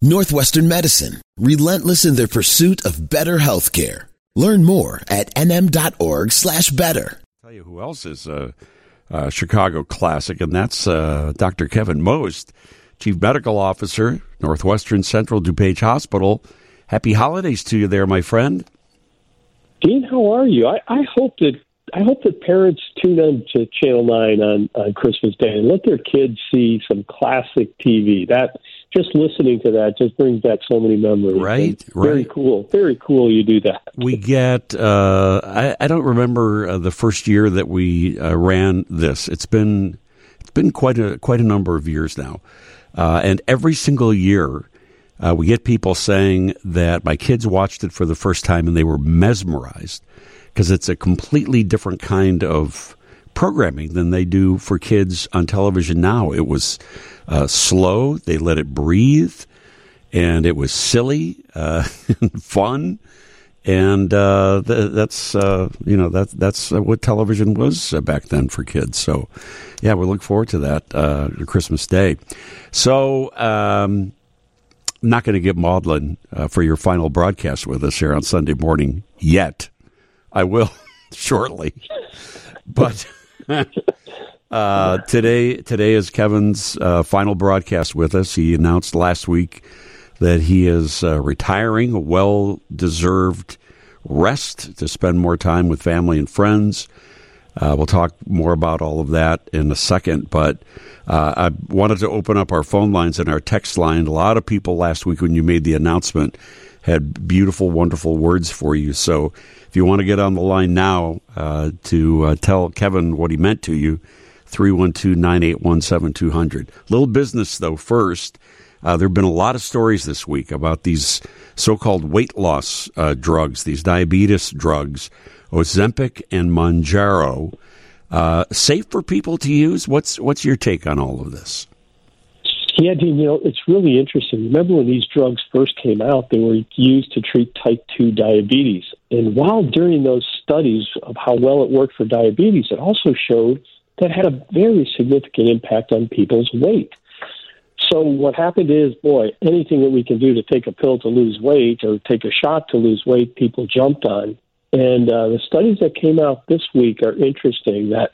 Northwestern Medicine, relentless in their pursuit of better healthcare. Learn more at nm.org/better. Tell you who else is a Chicago classic, and that's Dr. Kevin Most, Chief Medical Officer, Northwestern Central DuPage Hospital. Happy holidays to you there, my friend. Dean, how are you? I hope that parents tune in to Channel 9 on Christmas Day and let their kids see some classic TV. That just listening to that just brings back so many memories. Right. Very cool. Very cool you do that. We get, I don't remember the first year that we ran this. It's been quite a number of years now. And every single year, we get people saying that my kids watched it for the first time and they were mesmerized because it's a completely different kind of programming than they do for kids on television now. It was slow. They let it breathe, and it was silly and fun. And that's what television was back then for kids. So, yeah, we look forward to that Christmas Day. So, I'm not going to get maudlin for your final broadcast with us here on Sunday morning yet. I will shortly, but today is Kevin's final broadcast with us. He announced last week that he is retiring, a well-deserved rest to spend more time with family and friends. We'll talk more about all of that in a second, but I wanted to open up our phone lines and our text line. A lot of people last week when you made the announcement had beautiful, wonderful words for you. So if you want to get on the line now to tell Kevin what he meant to you, 312-981-7200. Little business, though, first. There have been a lot of stories this week about these so-called weight loss drugs, these diabetes drugs, Ozempic and Mounjaro. Safe for people to use? What's your take on all of this? Yeah, Dean, it's really interesting. Remember when these drugs first came out, they were used to treat type 2 diabetes. And while during those studies of how well it worked for diabetes, it also showed that it had a very significant impact on people's weight. So what happened is, anything that we can do to take a pill to lose weight or take a shot to lose weight, people jumped on. And the studies that came out this week are interesting, that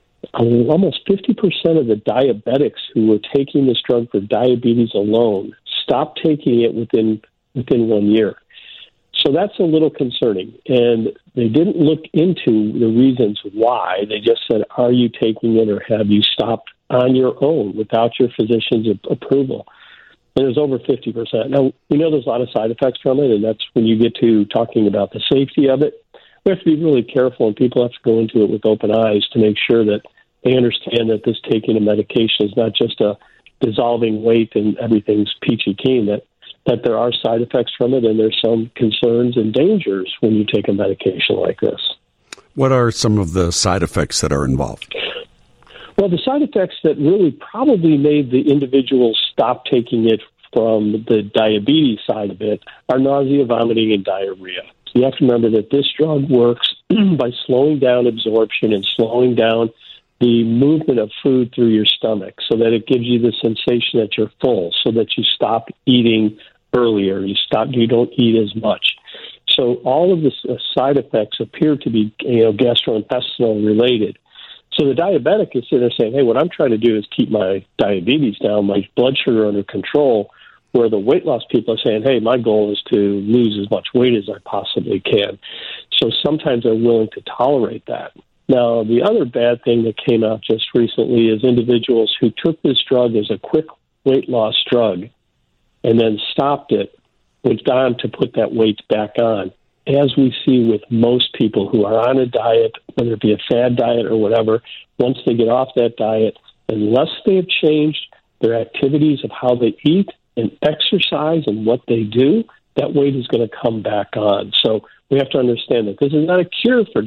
almost 50% of the diabetics who were taking this drug for diabetes alone stopped taking it within 1 year. So that's a little concerning. And they didn't look into the reasons why. They just said, are you taking it or have you stopped on your own without your physician's approval? And it was over 50%. Now, we know there's a lot of side effects from it, and that's when you get to talking about the safety of it. We have to be really careful, and people have to go into it with open eyes to make sure that they understand that this taking a medication is not just a dissolving weight and everything's peachy keen, that there are side effects from it, and there's some concerns and dangers when you take a medication like this. What are some of the side effects that are involved? Well, the side effects that really probably made the individuals stop taking it from the diabetes side of it are nausea, vomiting, and diarrhea. So you have to remember that this drug works by slowing down absorption and slowing down the movement of food through your stomach so that it gives you the sensation that you're full, so that you stop eating earlier, you don't eat as much. So all of the side effects appear to be gastrointestinal related. So the diabetic is sitting there saying, hey, what I'm trying to do is keep my diabetes down, my blood sugar under control, where the weight loss people are saying, hey, my goal is to lose as much weight as I possibly can. So sometimes they're willing to tolerate that. Now, the other bad thing that came out just recently is individuals who took this drug as a quick weight loss drug and then stopped it, went on to put that weight back on. As we see with most people who are on a diet, whether it be a fad diet or whatever, once they get off that diet, unless they have changed their activities of how they eat and exercise and what they do, that weight is going to come back on. So we have to understand that this is not a cure for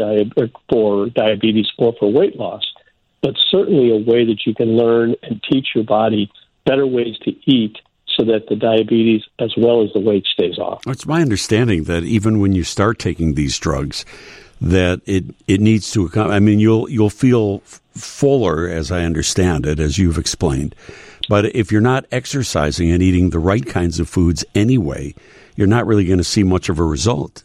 diabetes or for weight loss, but certainly a way that you can learn and teach your body better ways to eat so that the diabetes as well as the weight stays off. It's my understanding that even when you start taking these drugs, that it needs to, I mean, you'll feel fuller, as I understand it, as you've explained. But if you're not exercising and eating the right kinds of foods anyway, you're not really going to see much of a result.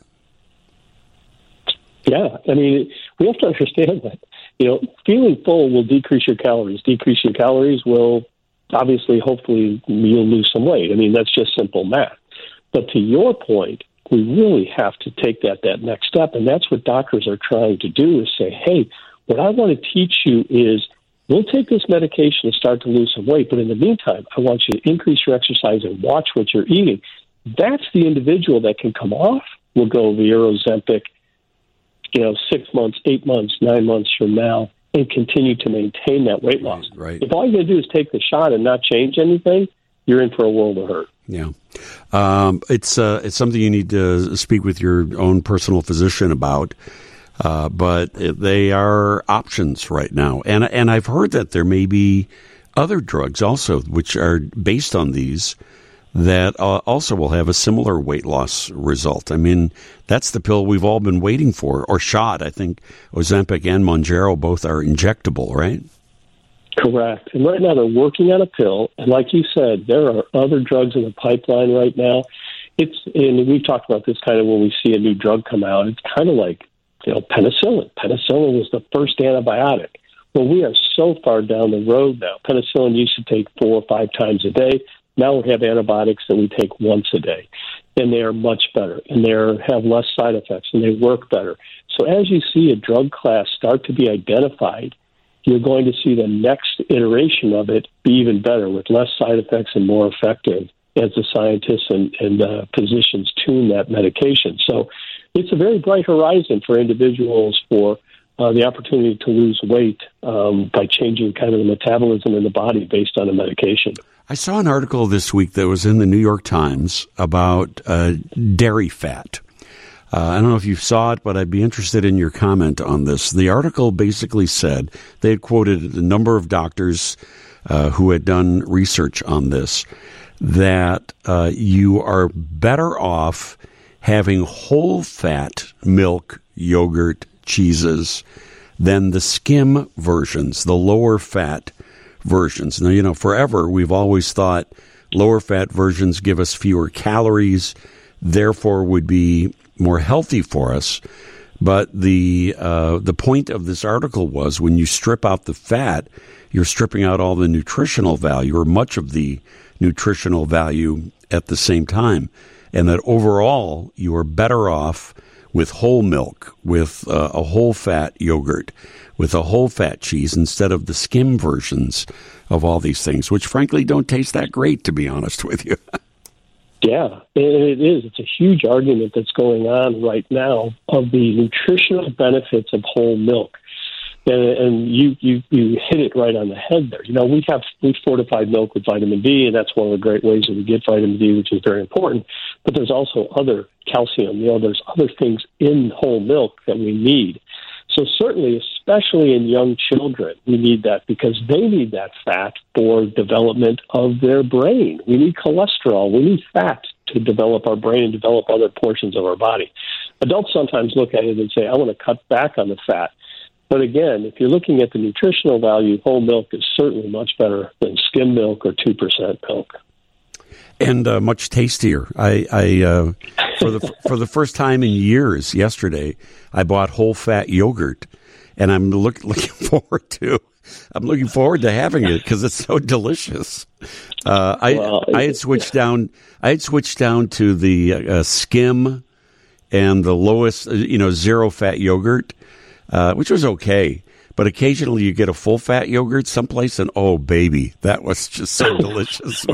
Yeah, I mean, we have to understand that, feeling full will decrease your calories. Decrease your calories will, obviously, hopefully, you'll lose some weight. I mean, that's just simple math. But to your point, we really have to take that next step, and that's what doctors are trying to do, is say, hey, what I want to teach you is we'll take this medication and start to lose some weight, but in the meantime, I want you to increase your exercise and watch what you're eating. That's the individual that can come off Wegovy or Ozempic, 6 months, 8 months, 9 months from now, and continue to maintain that weight loss. Right. If all you're going to do is take the shot and not change anything, you're in for a world of hurt. Yeah. It's something you need to speak with your own personal physician about. But they are options right now. And I've heard that there may be other drugs also, which are based on these, that also will have a similar weight loss result. I mean, that's the pill we've all been waiting for, or shot. I think Ozempic and Mounjaro both are injectable, right? Correct. And right now they're working on a pill. And like you said, there are other drugs in the pipeline right now. And we've talked about this kind of when we see a new drug come out. It's kind of like, penicillin. Penicillin was the first antibiotic. Well, we are so far down the road now. Penicillin used to take 4 or 5 times a day. Now we have antibiotics that we take once a day, and they are much better, and they have less side effects, and they work better. So as you see a drug class start to be identified, you're going to see the next iteration of it be even better with less side effects and more effective as the scientists and physicians tune that medication. So it's a very bright horizon for individuals for the opportunity to lose weight by changing kind of the metabolism in the body based on a medication. I saw an article this week that was in the New York Times about dairy fat. I don't know if you saw it, but I'd be interested in your comment on this. The article basically said, they had quoted a number of doctors who had done research on this, that you are better off having whole fat milk, yogurt, cheeses than the skim versions, the lower fat versions. Now, forever we've always thought lower fat versions give us fewer calories, therefore would be more healthy for us. But the point of this article was when you strip out the fat, you're stripping out all the nutritional value, or much of the nutritional value at the same time. And that overall, you are better off with whole milk, with a whole fat yogurt, with a whole fat cheese, instead of the skim versions of all these things, which frankly don't taste that great, to be honest with you. Yeah, it is. It's a huge argument that's going on right now of the nutritional benefits of whole milk. And you hit it right on the head there. We fortified milk with vitamin D, and that's one of the great ways that we get vitamin D, which is very important. But there's also other calcium. There's other things in whole milk that we need. So certainly, especially in young children, we need that because they need that fat for development of their brain. We need cholesterol. We need fat to develop our brain and develop other portions of our body. Adults sometimes look at it and say, I want to cut back on the fat. But again, if you're looking at the nutritional value, whole milk is certainly much better than skim milk or 2% milk. And much tastier. I for the first time in years, yesterday, I bought whole fat yogurt, and I'm looking forward to having it because it's so delicious. I had switched down to the skim and the lowest, zero fat yogurt, which was okay. But occasionally you get a full fat yogurt someplace, and oh baby, that was just so delicious.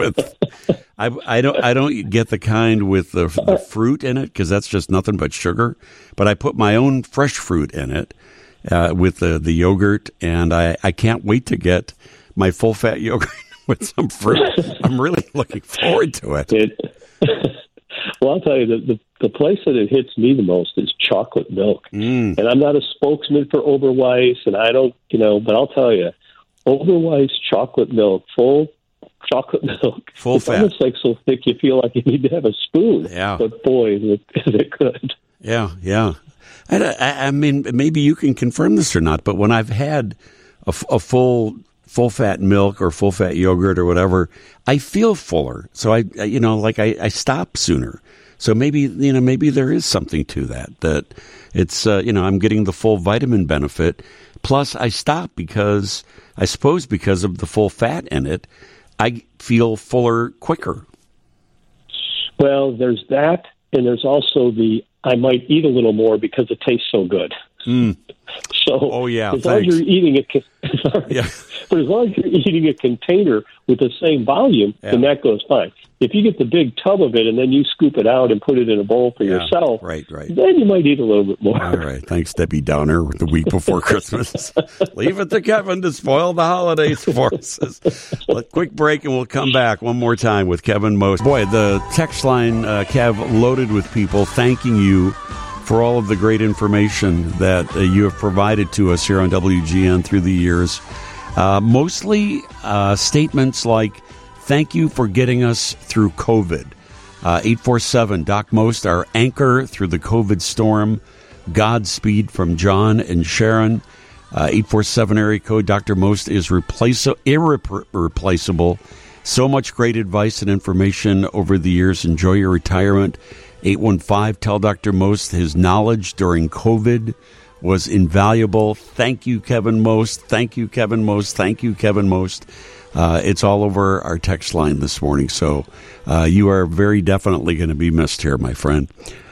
I don't get the kind with the fruit in it because that's just nothing but sugar. But I put my own fresh fruit in it with the yogurt, and I can't wait to get my full fat yogurt with some fruit. I'm really looking forward to it. Well, I'll tell you, the place that it hits me the most is chocolate milk. And I'm not a spokesman for Oberweis, and I don't, but I'll tell you, Oberweis chocolate milk, full chocolate milk, it's fat. Almost like so thick you feel like you need to have a spoon. Yeah. But boy, is it good. Yeah. I mean, maybe you can confirm this or not, but when I've had a full full-fat milk or full-fat yogurt or whatever, I feel fuller. So I stop sooner. So maybe there is something to that it's, I'm getting the full vitamin benefit. Plus I stop because of the full fat in it, I feel fuller quicker. Well, there's that. And there's also I might eat a little more because it tastes so good. Mm. So, as long as you're eating but as long as you're eating a container with the same volume, then that goes fine. If you get the big tub of it and then you scoop it out and put it in a bowl for yourself, right, then you might eat a little bit more. All right. Thanks, Debbie Downer, the week before Christmas. Leave it to Kevin to spoil the holidays for us. Quick break, and we'll come back one more time with Kevin Most. Boy, the text line, Kev, loaded with people thanking you for all of the great information that you have provided to us here on WGN through the years. Mostly statements like, thank you for getting us through COVID. 847, Doc Most, our anchor through the COVID storm. Godspeed from John and Sharon. 847 area code, Dr. Most is irreplaceable. So much great advice and information over the years. Enjoy your retirement. 815, tell Dr. Most his knowledge during COVID was invaluable. Thank you, Kevin Most. Thank you, Kevin Most. Thank you, Kevin Most. It's all over our text line this morning. So you are very definitely going to be missed here, my friend.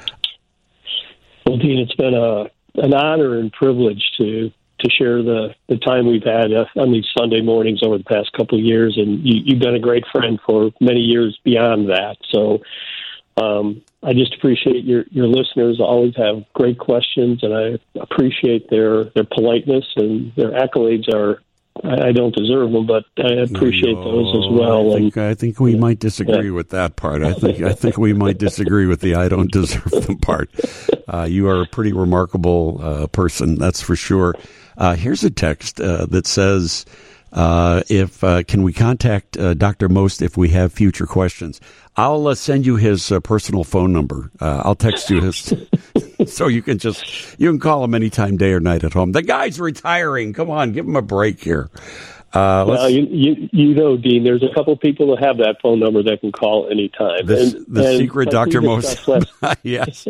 Well, Dean, it's been an honor and privilege to share the time we've had on these Sunday mornings over the past couple of years. And you've been a great friend for many years beyond that. So I just appreciate your listeners always have great questions, and I appreciate their politeness, and their accolades I don't deserve them, but I appreciate those as well. I think we might disagree with that part. I think we might disagree with the I don't deserve them part. You are a pretty remarkable person, that's for sure. Here's a text that says, can we contact Dr. Most if we have future questions? I'll send you his personal phone number. I'll text you his, so you can call him anytime, day or night at home. The guy's retiring. Come on, give him a break here. Well, you know, Dean, there's a couple people that have that phone number that can call anytime. The secret Dr. Most. Yes.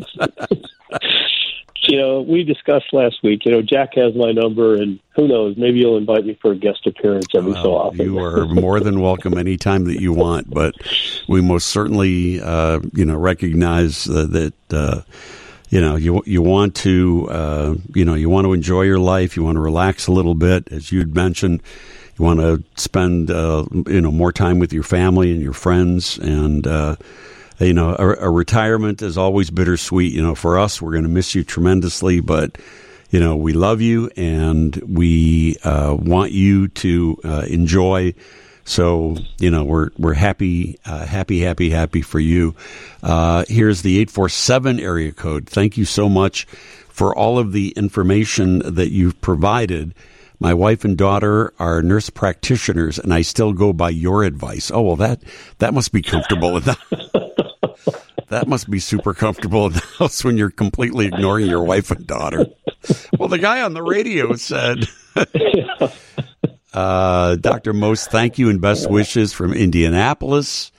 We discussed last week, Jack has my number, and who knows, maybe you'll invite me for a guest appearance every so often. You are more than welcome anytime that you want, but we most certainly, recognize that, you want to, you want to enjoy your life. You want to relax a little bit, as you'd mentioned. You want to spend, more time with your family and your friends, and, a retirement is always bittersweet. For us, we're going to miss you tremendously, but, we love you and we want you to enjoy. So, we're happy for you. Here's the 847 area code. Thank you so much for all of the information that you've provided. My wife and daughter are nurse practitioners, and I still go by your advice. Oh, well, that must be comfortable enough. That must be super comfortable in the house when you're completely ignoring your wife and daughter. Well, the guy on the radio said, Dr. Most, thank you and best wishes from Indianapolis.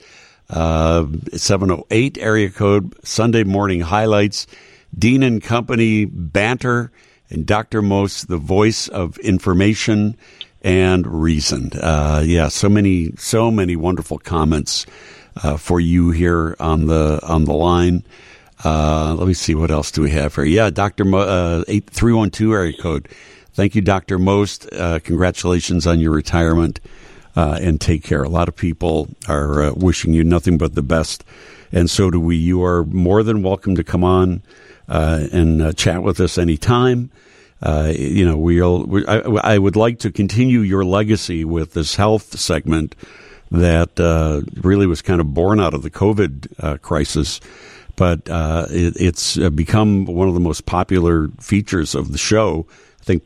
708 area code, Sunday morning highlights, Dean and Company banter, and Dr. Most, the voice of information and reason. So many wonderful comments for you here on the line. Let me see, what else do we have here? Yeah, Dr. 8312 area code. Thank you, Dr. Most. Congratulations on your retirement, and take care. A lot of people are wishing you nothing but the best, and so do we. You are more than welcome to come on and chat with us anytime. I would like to continue your legacy with this health segment that really was kind of born out of the COVID crisis, but it's become one of the most popular features of the show. I think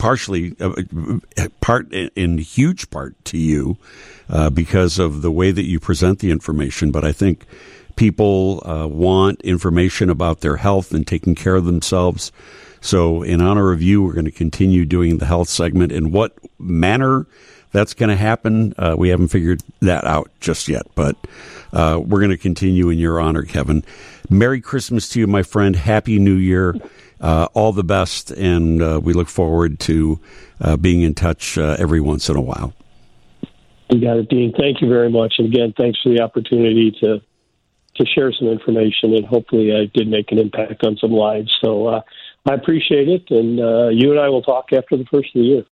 in huge part to you because of the way that you present the information. But I think people want information about their health and taking care of themselves. So in honor of you, we're going to continue doing the health segment. In what manner that's going to happen. We haven't figured that out just yet, but we're going to continue in your honor, Kevin. Merry Christmas to you, my friend. Happy New Year. All the best, and we look forward to being in touch every once in a while. You got it, Dean. Thank you very much. And again, thanks for the opportunity to share some information, and hopefully I did make an impact on some lives. So I appreciate it, and you and I will talk after the first of the year.